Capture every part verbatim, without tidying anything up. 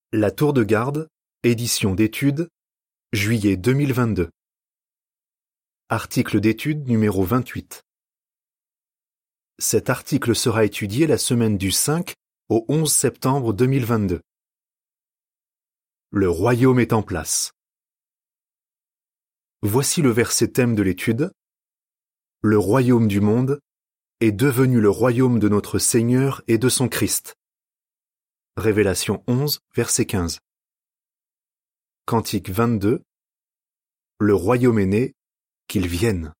La Tour de Garde, édition d'études, juillet deux mille vingt-deux. Article d'étude numéro vingt-huit. Cet article sera étudié la semaine du cinq au onze septembre deux mille vingt-deux. Le royaume est en place. Voici le verset thème de l'étude. Le royaume du monde est devenu le royaume de notre Seigneur et de son Christ. Révélation onze, verset quinze. Cantique vingt-deux. Le royaume est né, qu'il vienne.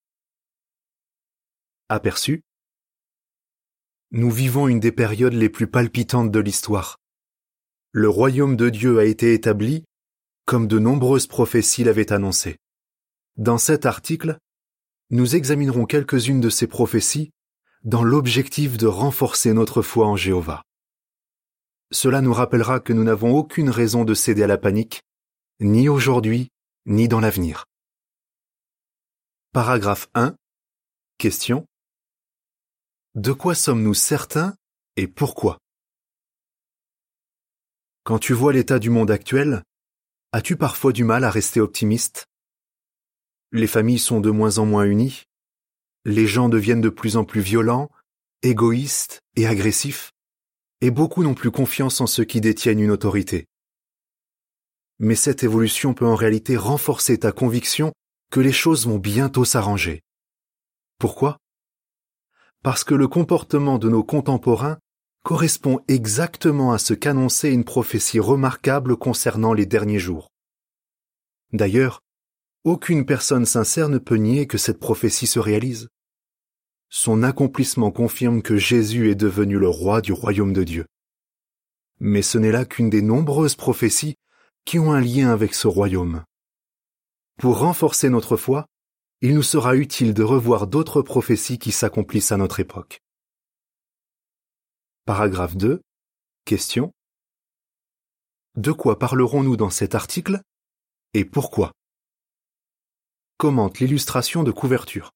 Aperçu. Nous vivons une des périodes les plus palpitantes de l'histoire. Le royaume de Dieu a été établi, comme de nombreuses prophéties l'avaient annoncé. Dans cet article, nous examinerons quelques-unes de ces prophéties dans l'objectif de renforcer notre foi en Jéhovah. Cela nous rappellera que nous n'avons aucune raison de céder à la panique, ni aujourd'hui, ni dans l'avenir. Paragraphe un. Question. De quoi sommes-nous certains et pourquoi? Quand tu vois l'état du monde actuel, as-tu parfois du mal à rester optimiste? Les familles sont de moins en moins unies, les gens deviennent de plus en plus violents, égoïstes et agressifs, et beaucoup n'ont plus confiance en ceux qui détiennent une autorité. Mais cette évolution peut en réalité renforcer ta conviction que les choses vont bientôt s'arranger. Pourquoi? Parce que le comportement de nos contemporains correspond exactement à ce qu'annonçait une prophétie remarquable concernant les derniers jours. D'ailleurs, aucune personne sincère ne peut nier que cette prophétie se réalise. Son accomplissement confirme que Jésus est devenu le roi du royaume de Dieu. Mais ce n'est là qu'une des nombreuses prophéties qui ont un lien avec ce royaume. Pour renforcer notre foi, il nous sera utile de revoir d'autres prophéties qui s'accomplissent à notre époque. Paragraphe deux. Question. De quoi parlerons-nous dans cet article et pourquoi? Commente l'illustration de couverture.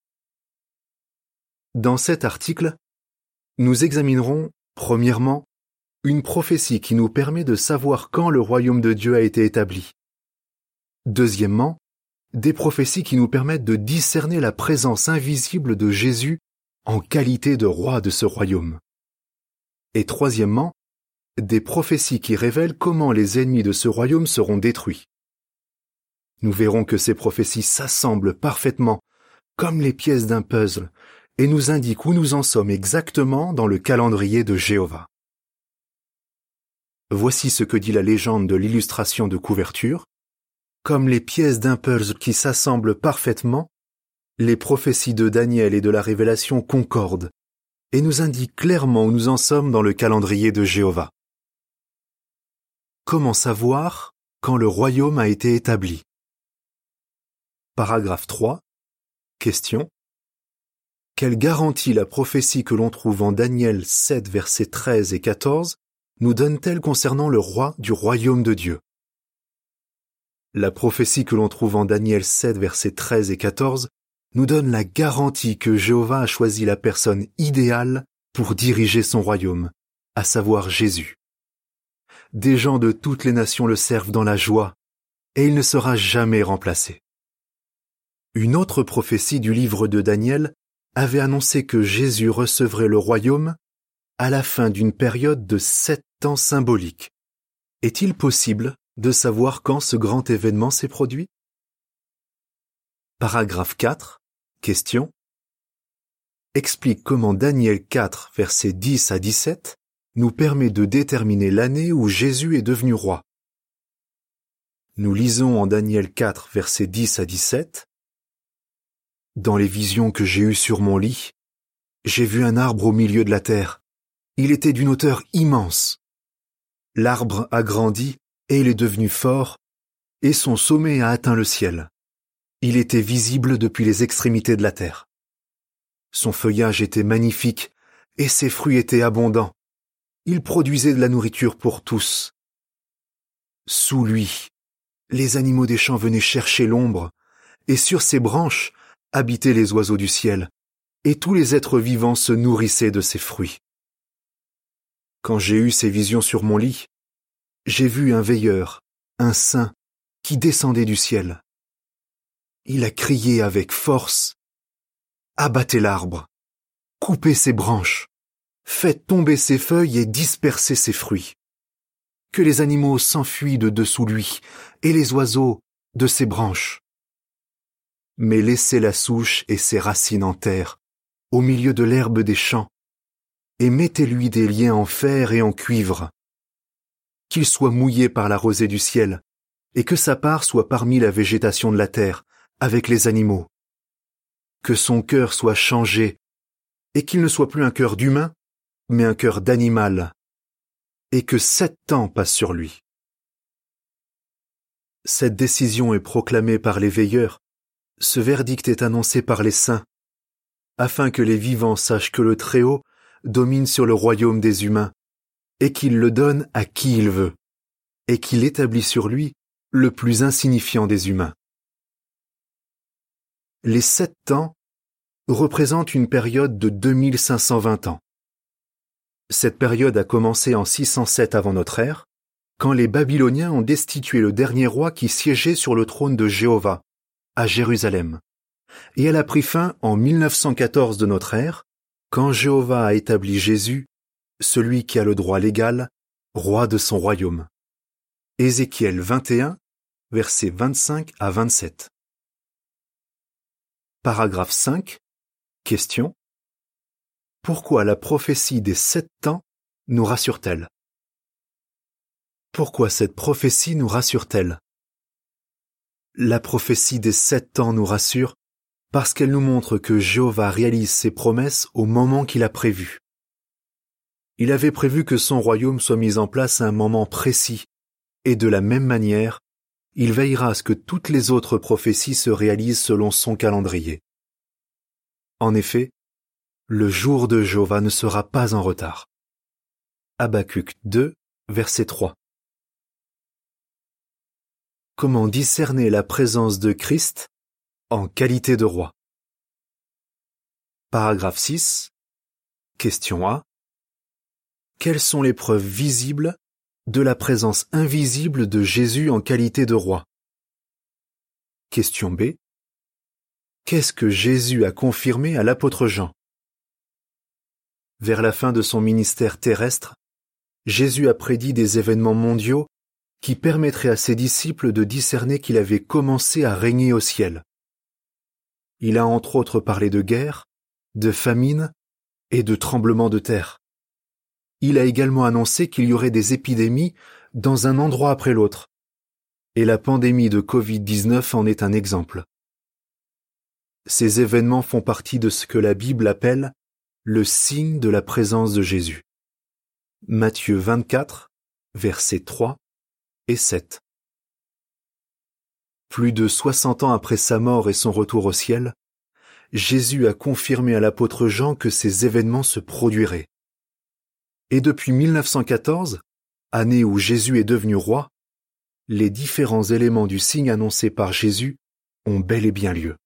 Dans cet article, nous examinerons, premièrement, une prophétie qui nous permet de savoir quand le royaume de Dieu a été établi. Deuxièmement, des prophéties qui nous permettent de discerner la présence invisible de Jésus en qualité de roi de ce royaume. Et troisièmement, des prophéties qui révèlent comment les ennemis de ce royaume seront détruits. Nous verrons que ces prophéties s'assemblent parfaitement, comme les pièces d'un puzzle, et nous indiquent où nous en sommes exactement dans le calendrier de Jéhovah. Voici ce que dit la légende de l'illustration de couverture. Comme les pièces d'un puzzle qui s'assemblent parfaitement, les prophéties de Daniel et de la Révélation concordent et nous indiquent clairement où nous en sommes dans le calendrier de Jéhovah. Comment savoir quand le royaume a été établi? Paragraphe trois. Question. Quelle garantie la prophétie que l'on trouve en Daniel sept, versets treize et quatorze nous donne-t-elle concernant le roi du royaume de Dieu? La prophétie que l'on trouve en Daniel sept, versets treize et quatorze nous donne la garantie que Jéhovah a choisi la personne idéale pour diriger son royaume, à savoir Jésus. Des gens de toutes les nations le servent dans la joie, et il ne sera jamais remplacé. Une autre prophétie du livre de Daniel avait annoncé que Jésus recevrait le royaume à la fin d'une période de sept ans symbolique. Est-il possible de savoir quand ce grand événement s'est produit? Paragraphe quatre. Question. Explique comment Daniel quatre, versets dix à dix-sept, nous permet de déterminer l'année où Jésus est devenu roi. Nous lisons en Daniel quatre, versets dix à dix-sept. Dans les visions que j'ai eues sur mon lit, j'ai vu un arbre au milieu de la terre. Il était d'une hauteur immense. L'arbre a grandi et il est devenu fort, et son sommet a atteint le ciel. Il était visible depuis les extrémités de la terre. Son feuillage était magnifique, et ses fruits étaient abondants. Il produisait de la nourriture pour tous. Sous lui, les animaux des champs venaient chercher l'ombre, et sur ses branches habitaient les oiseaux du ciel, et tous les êtres vivants se nourrissaient de ses fruits. Quand j'ai eu ces visions sur mon lit, j'ai vu un veilleur, un saint, qui descendait du ciel. Il a crié avec force, « Abattez l'arbre, coupez ses branches, faites tomber ses feuilles et dispersez ses fruits. Que les animaux s'enfuient de dessous lui, et les oiseaux de ses branches. Mais laissez la souche et ses racines en terre, au milieu de l'herbe des champs, et mettez-lui des liens en fer et en cuivre. Qu'il soit mouillé par la rosée du ciel, et que sa part soit parmi la végétation de la terre, avec les animaux. Que son cœur soit changé, et qu'il ne soit plus un cœur d'humain, mais un cœur d'animal, et que sept ans passent sur lui. » Cette décision est proclamée par les veilleurs, ce verdict est annoncé par les saints, afin que les vivants sachent que le Très-Haut domine sur le royaume des humains, et qu'il le donne à qui il veut, et qu'il établit sur lui le plus insignifiant des humains. Les sept ans représentent une période de deux mille cinq cent vingt ans. Cette période a commencé en six cent sept avant notre ère, quand les Babyloniens ont destitué le dernier roi qui siégeait sur le trône de Jéhovah, à Jérusalem, et elle a pris fin en mille neuf cent quatorze de notre ère, quand Jéhovah a établi Jésus, celui qui a le droit légal, roi de son royaume. Ézéchiel vingt et un, versets vingt-cinq à vingt-sept. Paragraphe cinq. Question. Pourquoi la prophétie des sept temps nous rassure-t-elle? Pourquoi cette prophétie nous rassure-t-elle? La prophétie des sept temps nous rassure parce qu'elle nous montre que Jéhovah réalise ses promesses au moment qu'il a prévu. Il avait prévu que son royaume soit mis en place à un moment précis, et de la même manière, il veillera à ce que toutes les autres prophéties se réalisent selon son calendrier. En effet, le jour de Jéhovah ne sera pas en retard. Habacuc deux, verset trois. Comment discerner la présence de Christ en qualité de roi? Paragraphe six. Question A. Quelles sont les preuves visibles de la présence invisible de Jésus en qualité de roi? Question B. Qu'est-ce que Jésus a confirmé à l'apôtre Jean? Vers la fin de son ministère terrestre, Jésus a prédit des événements mondiaux qui permettraient à ses disciples de discerner qu'il avait commencé à régner au ciel. Il a entre autres parlé de guerre, de famine et de tremblements de terre. Il a également annoncé qu'il y aurait des épidémies dans un endroit après l'autre, et la pandémie de covid dix-neuf en est un exemple. Ces événements font partie de ce que la Bible appelle le signe de la présence de Jésus. Matthieu vingt-quatre, versets trois et sept. Plus de soixante ans après sa mort et son retour au ciel, Jésus a confirmé à l'apôtre Jean que ces événements se produiraient. Et depuis mille neuf cent quatorze, année où Jésus est devenu roi, les différents éléments du signe annoncé par Jésus ont bel et bien lieu.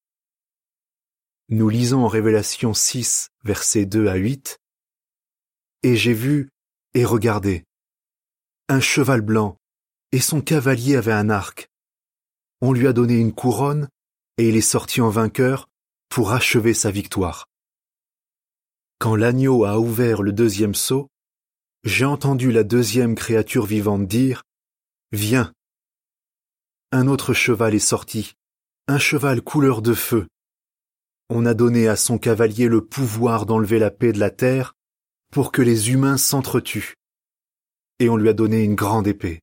Nous lisons en Révélation six, versets deux à huit, « Et j'ai vu, et regardé, un cheval blanc, et son cavalier avait un arc. On lui a donné une couronne, et il est sorti en vainqueur pour achever sa victoire. Quand l'agneau a ouvert le deuxième sceau, j'ai entendu la deuxième créature vivante dire « Viens !» Un autre cheval est sorti, un cheval couleur de feu. On a donné à son cavalier le pouvoir d'enlever la paix de la terre pour que les humains s'entretuent. Et on lui a donné une grande épée.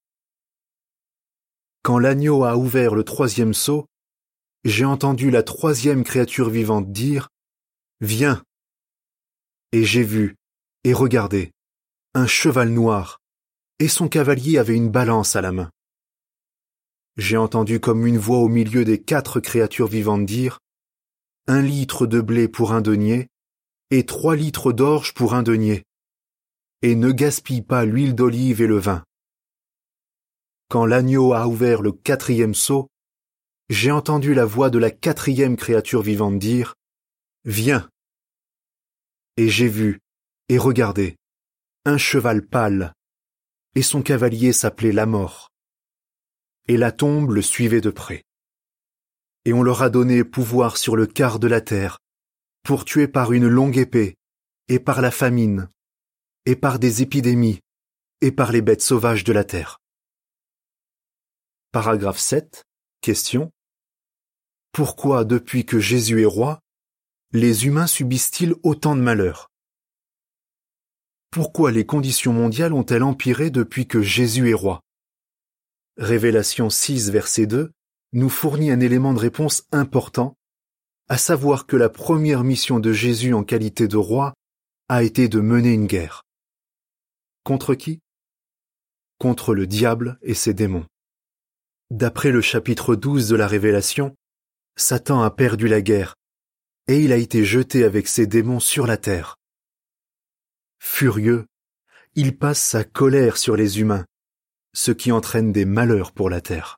Quand l'agneau a ouvert le troisième sceau, j'ai entendu la troisième créature vivante dire « Viens !» Et j'ai vu, et regardé, un cheval noir, et son cavalier avait une balance à la main. J'ai entendu comme une voix au milieu des quatre créatures vivantes dire « Un litre de blé pour un denier, et trois litres d'orge pour un denier, et ne gaspille pas l'huile d'olive et le vin. » Quand l'agneau a ouvert le quatrième sceau, j'ai entendu la voix de la quatrième créature vivante dire « Viens !» Et j'ai vu, et regardé, un cheval pâle, et son cavalier s'appelait la mort. Et la tombe le suivait de près. Et on leur a donné pouvoir sur le quart de la terre, pour tuer par une longue épée, et par la famine, et par des épidémies, et par les bêtes sauvages de la terre. Paragraphe sept. Question. Pourquoi, depuis que Jésus est roi, les humains subissent-ils autant de malheurs? Pourquoi les conditions mondiales ont-elles empiré depuis que Jésus est roi? Révélation six, verset deux, nous fournit un élément de réponse important, à savoir que la première mission de Jésus en qualité de roi a été de mener une guerre. Contre qui? Contre le diable et ses démons. D'après le chapitre douze de la Révélation, Satan a perdu la guerre, et il a été jeté avec ses démons sur la terre. Furieux, il passe sa colère sur les humains, ce qui entraîne des malheurs pour la terre.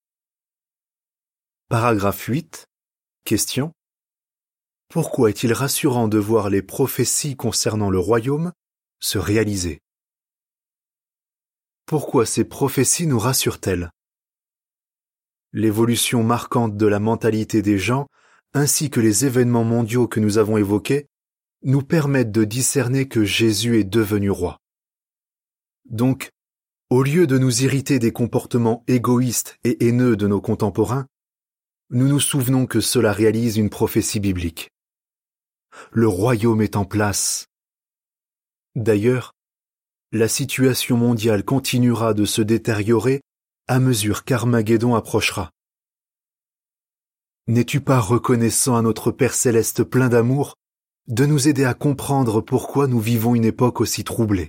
Paragraphe huit. Question. Pourquoi est-il rassurant de voir les prophéties concernant le royaume se réaliser? Pourquoi ces prophéties nous rassurent-elles? L'évolution marquante de la mentalité des gens, ainsi que les événements mondiaux que nous avons évoqués, nous permettent de discerner que Jésus est devenu roi. Donc, au lieu de nous irriter des comportements égoïstes et haineux de nos contemporains, nous nous souvenons que cela réalise une prophétie biblique. Le royaume est en place. D'ailleurs, la situation mondiale continuera de se détériorer à mesure qu'Armageddon approchera. N'es-tu pas reconnaissant à notre Père céleste plein d'amour de nous aider à comprendre pourquoi nous vivons une époque aussi troublée?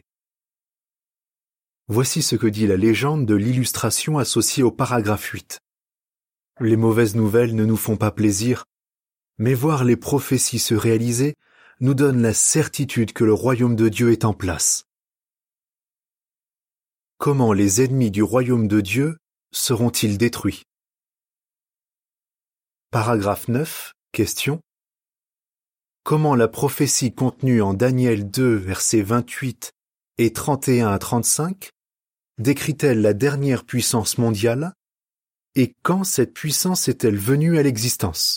Voici ce que dit la légende de l'illustration associée au paragraphe huit. Les mauvaises nouvelles ne nous font pas plaisir, mais voir les prophéties se réaliser nous donne la certitude que le royaume de Dieu est en place. Comment les ennemis du royaume de Dieu seront-ils détruits? Paragraphe neuf. Question. Comment la prophétie contenue en Daniel deux, versets vingt-huit et trente et un à trente-cinq décrit-elle la dernière puissance mondiale et quand cette puissance est-elle venue à l'existence?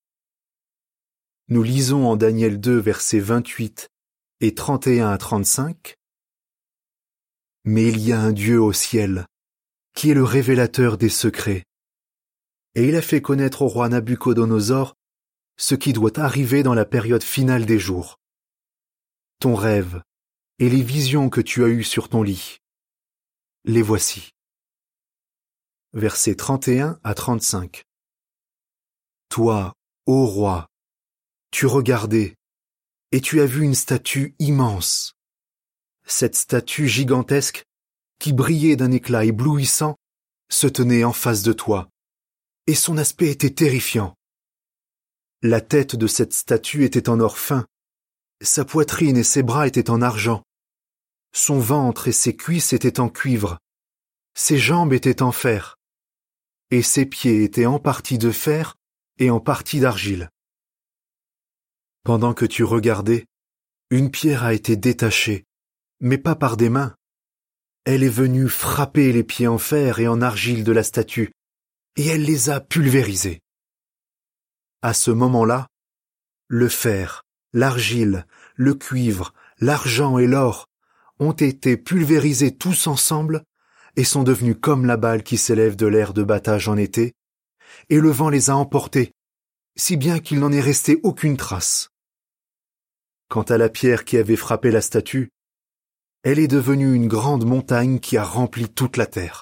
Nous lisons en Daniel deux, versets vingt-huit et trente et un à trente-cinq. Mais il y a un Dieu au ciel, qui est le révélateur des secrets, et il a fait connaître au roi Nabuchodonosor ce qui doit arriver dans la période finale des jours. Ton rêve et les visions que tu as eues sur ton lit, les voici. Versets trente et un à trente-cinq. Toi, ô roi, tu regardais, et tu as vu une statue immense. Cette statue gigantesque, qui brillait d'un éclat éblouissant, se tenait en face de toi, et son aspect était terrifiant. La tête de cette statue était en or fin, sa poitrine et ses bras étaient en argent, son ventre et ses cuisses étaient en cuivre, ses jambes étaient en fer, et ses pieds étaient en partie de fer et en partie d'argile. Pendant que tu regardais, une pierre a été détachée, mais pas par des mains. Elle est venue frapper les pieds en fer et en argile de la statue, et elle les a pulvérisés. À ce moment-là, le fer, l'argile, le cuivre, l'argent et l'or ont été pulvérisés tous ensemble et sont devenus comme la balle qui s'élève de l'air de battage en été, et le vent les a emportés, si bien qu'il n'en est resté aucune trace. Quant à la pierre qui avait frappé la statue, elle est devenue une grande montagne qui a rempli toute la terre.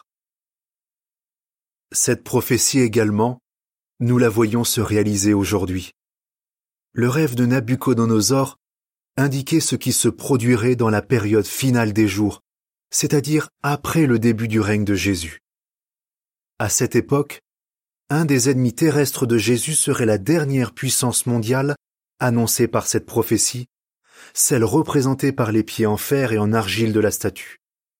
Cette prophétie également, nous la voyons se réaliser aujourd'hui. Le rêve de Nabuchodonosor indiquait ce qui se produirait dans la période finale des jours, c'est-à-dire après le début du règne de Jésus. À cette époque, un des ennemis terrestres de Jésus serait la dernière puissance mondiale annoncée par cette prophétie, celle représentée par les pieds en fer et en argile de la statue.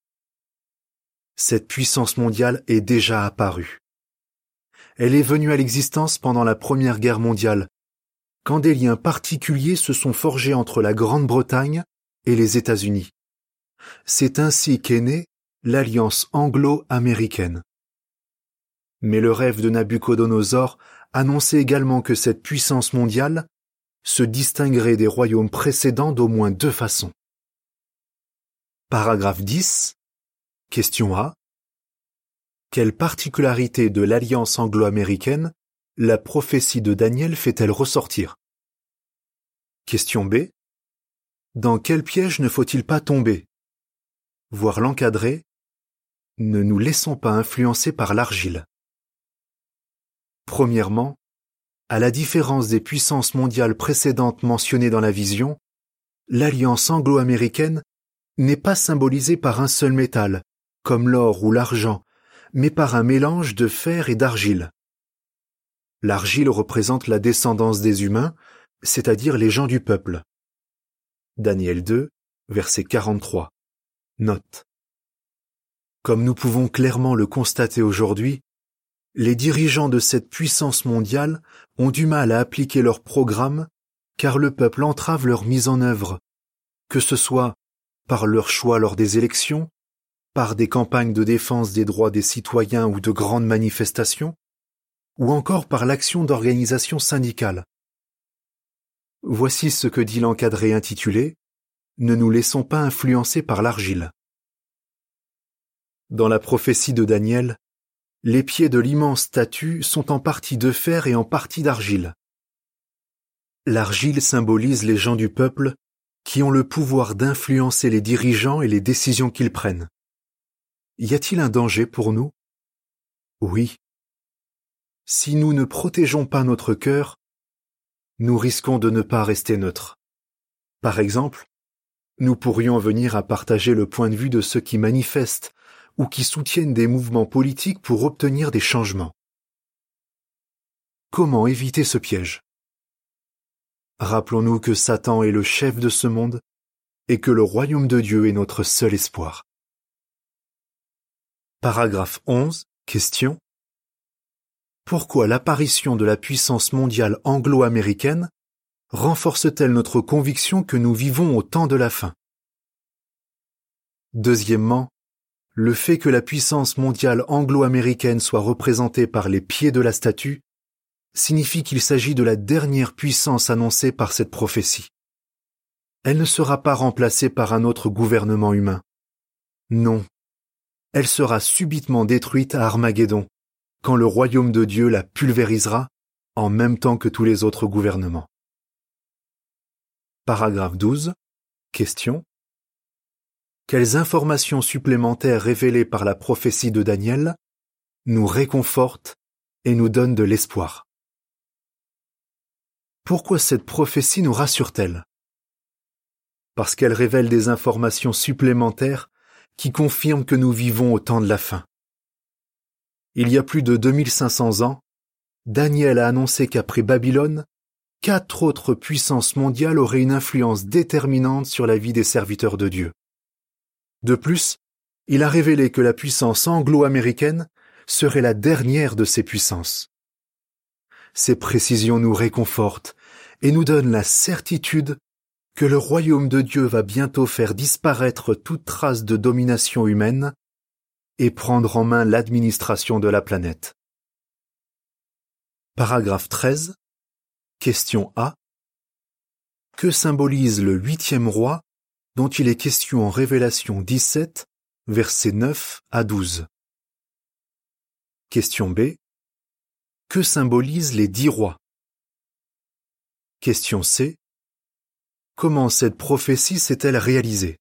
Cette puissance mondiale est déjà apparue. Elle est venue à l'existence pendant la Première Guerre mondiale, quand des liens particuliers se sont forgés entre la Grande-Bretagne et les États-Unis. C'est ainsi qu'est née l'alliance anglo-américaine. Mais le rêve de Nabuchodonosor annonçait également que cette puissance mondiale se distinguerait des royaumes précédents d'au moins deux façons. Paragraphe dix. Question A. Quelle particularité de l'alliance anglo-américaine la prophétie de Daniel fait-elle ressortir? Question B. Dans quel piège ne faut-il pas tomber? Voire l'encadrer. Ne nous laissons pas influencer par l'argile. Premièrement, à la différence des puissances mondiales précédentes mentionnées dans la vision, l'alliance anglo-américaine n'est pas symbolisée par un seul métal, comme l'or ou l'argent, mais par un mélange de fer et d'argile. L'argile représente la descendance des humains, c'est-à-dire les gens du peuple. Daniel deux, verset quarante-trois. Note. Comme nous pouvons clairement le constater aujourd'hui, les dirigeants de cette puissance mondiale ont du mal à appliquer leur programme car le peuple entrave leur mise en œuvre, que ce soit par leur choix lors des élections, par des campagnes de défense des droits des citoyens ou de grandes manifestations, ou encore par l'action d'organisations syndicales. Voici ce que dit l'encadré intitulé « Ne nous laissons pas influencer par l'argile ». Dans la prophétie de Daniel, les pieds de l'immense statue sont en partie de fer et en partie d'argile. L'argile symbolise les gens du peuple qui ont le pouvoir d'influencer les dirigeants et les décisions qu'ils prennent. Y a-t-il un danger pour nous? Oui. Si nous ne protégeons pas notre cœur, nous risquons de ne pas rester neutres. Par exemple, nous pourrions venir à partager le point de vue de ceux qui manifestent ou qui soutiennent des mouvements politiques pour obtenir des changements. Comment éviter ce piège? Rappelons-nous que Satan est le chef de ce monde et que le royaume de Dieu est notre seul espoir. Paragraphe onze. Question. Pourquoi l'apparition de la puissance mondiale anglo-américaine renforce-t-elle notre conviction que nous vivons au temps de la fin? Deuxièmement, le fait que la puissance mondiale anglo-américaine soit représentée par les pieds de la statue signifie qu'il s'agit de la dernière puissance annoncée par cette prophétie. Elle ne sera pas remplacée par un autre gouvernement humain. Non, elle sera subitement détruite à Armageddon, quand le royaume de Dieu la pulvérisera en même temps que tous les autres gouvernements. Paragraphe douze. Question. Quelles informations supplémentaires révélées par la prophétie de Daniel nous réconfortent et nous donnent de l'espoir? Pourquoi cette prophétie nous rassure-t-elle? Parce qu'elle révèle des informations supplémentaires qui confirment que nous vivons au temps de la fin. Il y a plus de deux mille cinq cents ans, Daniel a annoncé qu'après Babylone, quatre autres puissances mondiales auraient une influence déterminante sur la vie des serviteurs de Dieu. De plus, il a révélé que la puissance anglo-américaine serait la dernière de ces puissances. Ces précisions nous réconfortent et nous donnent la certitude que le royaume de Dieu va bientôt faire disparaître toute trace de domination humaine et prendre en main l'administration de la planète. Paragraphe treize. Question A. Que symbolise le huitième roi dont il est question en Révélation dix-sept, versets neuf à douze? Question B. Que symbolisent les dix rois? Question C. Comment cette prophétie s'est-elle réalisée?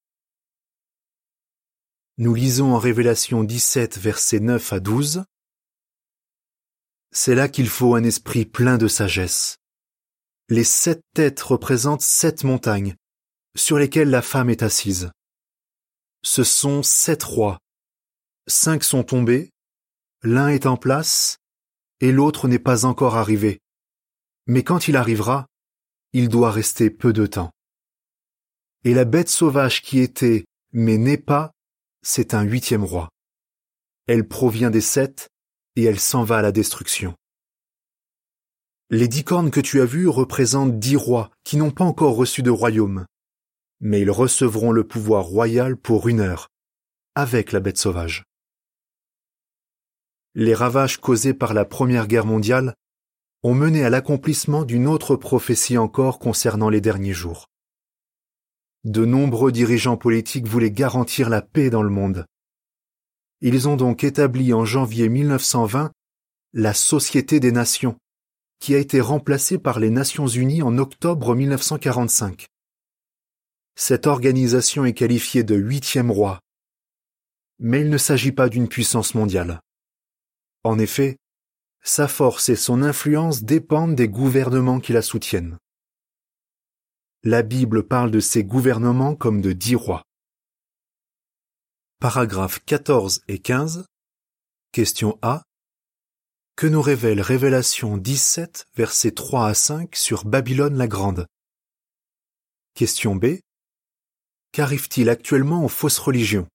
Nous lisons en Révélation dix-sept, versets neuf à douze. C'est là qu'il faut un esprit plein de sagesse. Les sept têtes représentent sept montagnes, sur lesquelles la femme est assise. Ce sont sept rois. Cinq sont tombés, l'un est en place, et l'autre n'est pas encore arrivé. Mais quand il arrivera, il doit rester peu de temps. Et la bête sauvage qui était, mais n'est pas, c'est un huitième roi. Elle provient des sept, et elle s'en va à la destruction. Les dix cornes que tu as vues représentent dix rois qui n'ont pas encore reçu de royaume, mais ils recevront le pouvoir royal pour une heure, avec la bête sauvage. Les ravages causés par la Première Guerre mondiale ont mené à l'accomplissement d'une autre prophétie encore concernant les derniers jours. De nombreux dirigeants politiques voulaient garantir la paix dans le monde. Ils ont donc établi en janvier mille neuf cent vingt la Société des Nations, qui a été remplacée par les Nations Unies en octobre mille neuf cent quarante-cinq. Cette organisation est qualifiée de huitième roi. Mais il ne s'agit pas d'une puissance mondiale. En effet, sa force et son influence dépendent des gouvernements qui la soutiennent. La Bible parle de ces gouvernements comme de dix rois. Paragraphes quatorze et quinze. Question A. Que nous révèle Révélation dix-sept, versets trois à cinq sur Babylone la Grande? Question B. Qu'arrive-t-il actuellement aux fausses religions?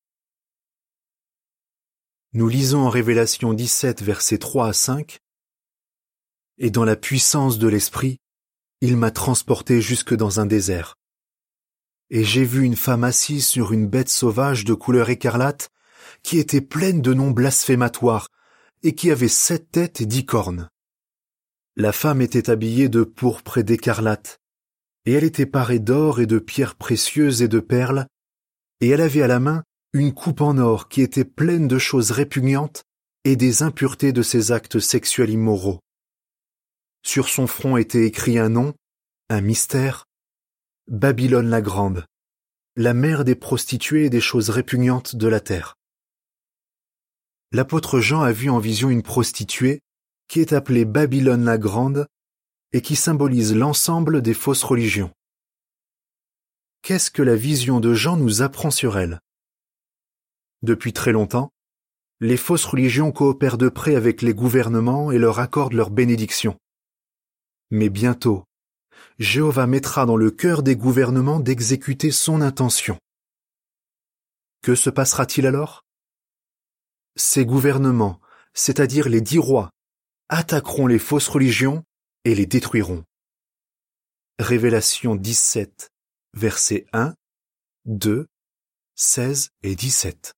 Nous lisons en Révélation dix-sept, versets trois à cinq. Et dans la puissance de l'Esprit, il m'a transporté jusque dans un désert. Et j'ai vu une femme assise sur une bête sauvage de couleur écarlate, qui était pleine de noms blasphématoires, et qui avait sept têtes et dix cornes. La femme était habillée de pourpre et d'écarlate, et elle était parée d'or et de pierres précieuses et de perles, et elle avait à la main une coupe en or qui était pleine de choses répugnantes et des impuretés de ses actes sexuels immoraux. Sur son front était écrit un nom, un mystère, Babylone la Grande, la mère des prostituées et des choses répugnantes de la terre. L'apôtre Jean a vu en vision une prostituée qui est appelée Babylone la Grande et qui symbolise l'ensemble des fausses religions. Qu'est-ce que la vision de Jean nous apprend sur elle? Depuis très longtemps, les fausses religions coopèrent de près avec les gouvernements et leur accordent leur bénédiction. Mais bientôt, Jéhovah mettra dans le cœur des gouvernements d'exécuter son intention. Que se passera-t-il alors? Ces gouvernements, c'est-à-dire les dix rois, attaqueront les fausses religions et les détruiront. Révélation dix-sept, versets un, deux, seize et dix-sept.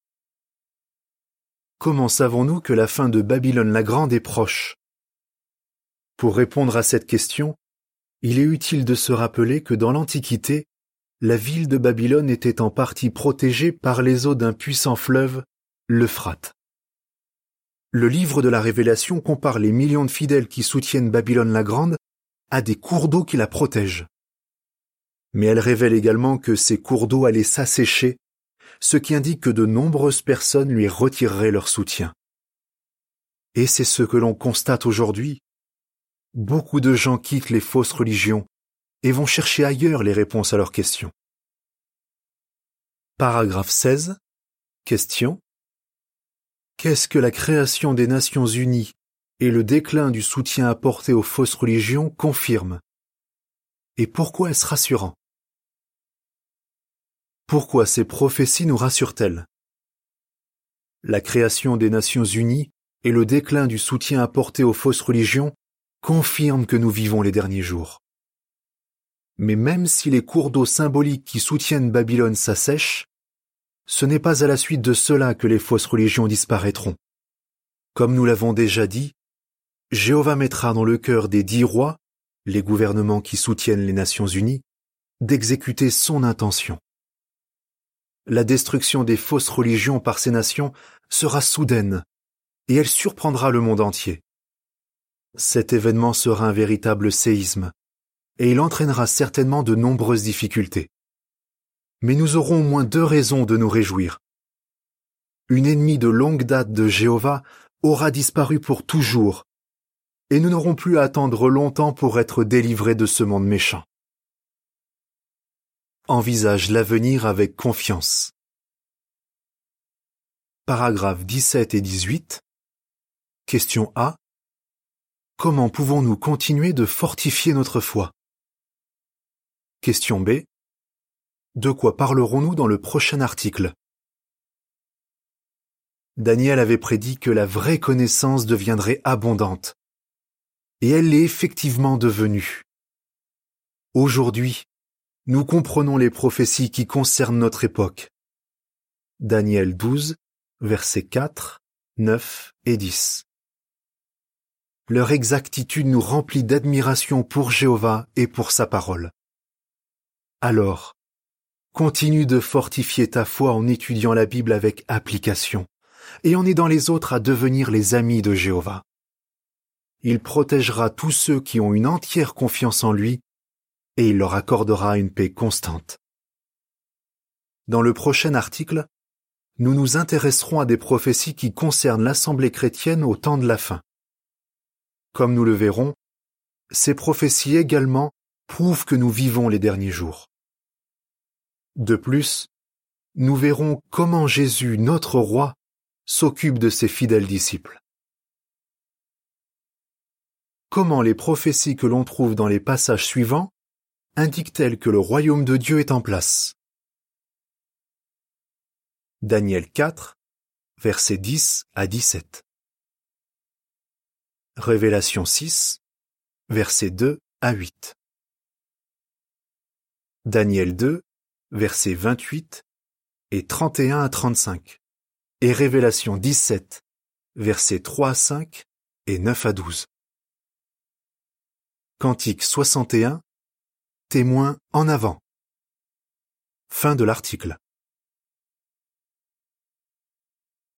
Comment savons-nous que la fin de Babylone la Grande est proche? Pour répondre à cette question, il est utile de se rappeler que dans l'Antiquité, la ville de Babylone était en partie protégée par les eaux d'un puissant fleuve, l'Euphrate. Le livre de la Révélation compare les millions de fidèles qui soutiennent Babylone la Grande à des cours d'eau qui la protègent. Mais elle révèle également que ces cours d'eau allaient s'assécher, ce qui indique que de nombreuses personnes lui retireraient leur soutien. Et c'est ce que l'on constate aujourd'hui. Beaucoup de gens quittent les fausses religions et vont chercher ailleurs les réponses à leurs questions. Paragraphe seize. Question. Qu'est-ce que la création des Nations Unies et le déclin du soutien apporté aux fausses religions confirment? Et pourquoi est-ce rassurant? Pourquoi ces prophéties nous rassurent-elles? La création des Nations Unies et le déclin du soutien apporté aux fausses religions confirment que nous vivons les derniers jours. Mais même si les cours d'eau symboliques qui soutiennent Babylone s'assèchent, ce n'est pas à la suite de cela que les fausses religions disparaîtront. Comme nous l'avons déjà dit, Jéhovah mettra dans le cœur des dix rois, les gouvernements qui soutiennent les Nations Unies, d'exécuter son intention. La destruction des fausses religions par ces nations sera soudaine, et elle surprendra le monde entier. Cet événement sera un véritable séisme, et il entraînera certainement de nombreuses difficultés. Mais nous aurons au moins deux raisons de nous réjouir. Une ennemie de longue date de Jéhovah aura disparu pour toujours, et nous n'aurons plus à attendre longtemps pour être délivrés de ce monde méchant. Envisage l'avenir avec confiance. Paragraphes dix-sept et dix-huit. Question A. Comment pouvons-nous continuer de fortifier notre foi? Question B. De quoi parlerons-nous dans le prochain article? Daniel avait prédit que la vraie connaissance deviendrait abondante. Et elle l'est effectivement devenue. Aujourd'hui, nous comprenons les prophéties qui concernent notre époque. Daniel douze, versets quatre, neuf et dix. Leur exactitude nous remplit d'admiration pour Jéhovah et pour sa parole. Alors, continue de fortifier ta foi en étudiant la Bible avec application et en aidant les autres à devenir les amis de Jéhovah. Il protégera tous ceux qui ont une entière confiance en lui et il leur accordera une paix constante. Dans le prochain article, nous nous intéresserons à des prophéties qui concernent l'Assemblée chrétienne au temps de la fin. Comme nous le verrons, ces prophéties également prouvent que nous vivons les derniers jours. De plus, nous verrons comment Jésus, notre roi, s'occupe de ses fidèles disciples. Comment les prophéties que l'on trouve dans les passages suivants indiquent-elles que le royaume de Dieu est en place? Daniel quatre, versets dix à dix-sept. Révélation six, versets deux à huit. Daniel deux, versets vingt-huit et trente et un à trente-cinq. Et Révélation dix-sept, versets trois à cinq et neuf à douze. Cantique soixante et un, témoin en avant. Fin de l'article.